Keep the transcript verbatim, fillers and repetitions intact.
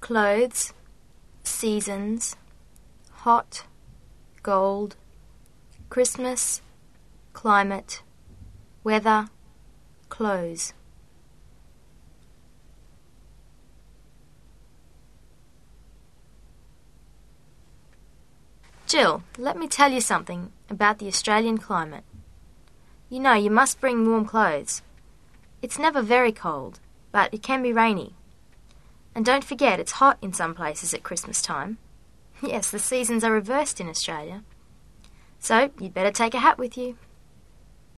clothes, seasons, hot, gold, Christmas, climate, weather, clothes. Jill, let me tell you something about the Australian climate. You know, you must bring warm clothes. It's never very cold, but it can be rainy. And don't forget, it's hot in some places at Christmas time. Yes, the seasons are reversed in Australia. So, you'd better take a hat with you.